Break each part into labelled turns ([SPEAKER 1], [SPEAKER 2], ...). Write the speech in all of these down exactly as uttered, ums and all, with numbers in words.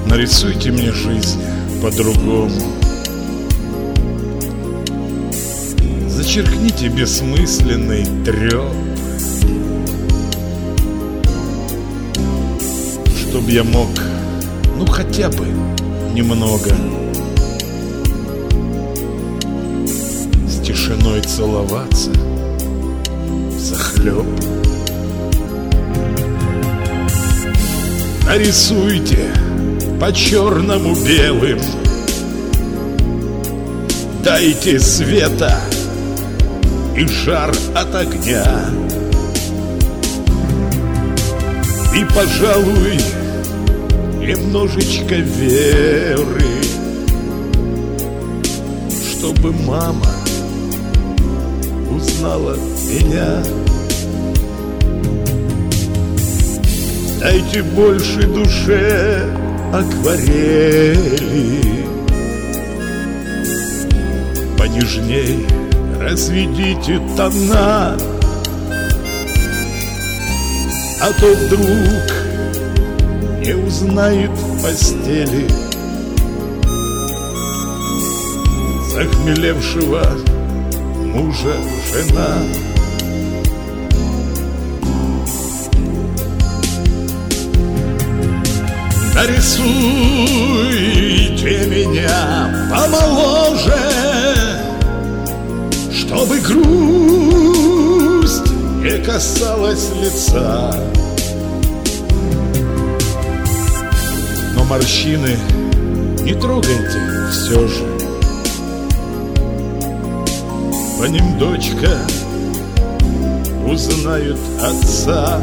[SPEAKER 1] Нарисуйте мне жизнь по-другому. Зачеркните бессмысленный трёп, чтоб я мог, ну хотя бы немного с тишиной целоваться взахлёб. Нарисуйте по черному белым, дайте света и жар от огня, и, пожалуй, немножечко веры, чтобы мама узнала меня. Дайте больше душе акварели, понежней разведите тона, а то вдруг не узнает в постели захмелевшего мужа жена. Нарисуйте меня помоложе, чтобы грусть не касалась лица. Но морщины не трогайте все же, по ним дочка узнает отца.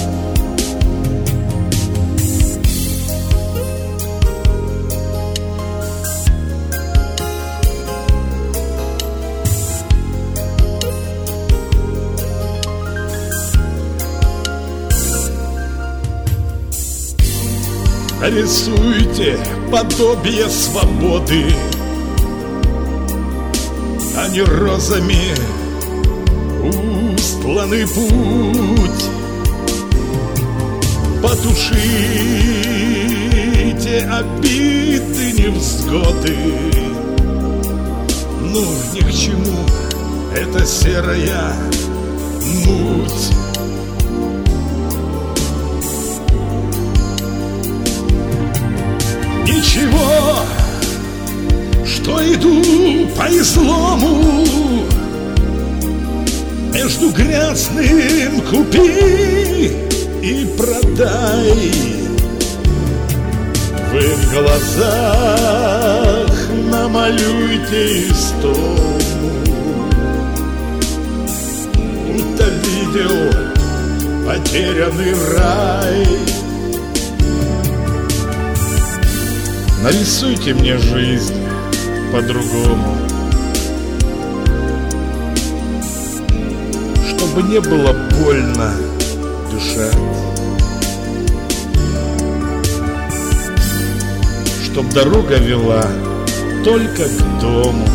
[SPEAKER 1] Нарисуйте подобие свободы, а не розами устланный путь. Потушите обиды, невзгоды. Ну, ни к чему эта серая муть. Ничего, что иду по излому, между грязным купи и продай. Вы в глазах намалюйте истому, будто видел потерянный рай. Нарисуйте мне жизнь по-другому, чтобы не было больно дышать, чтоб дорога вела только к дому,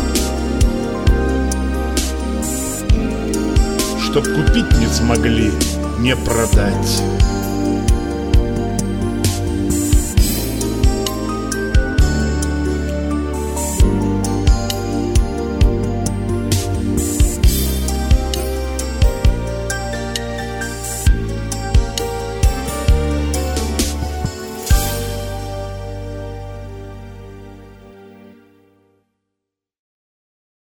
[SPEAKER 1] чтоб купить не смогли, не продать.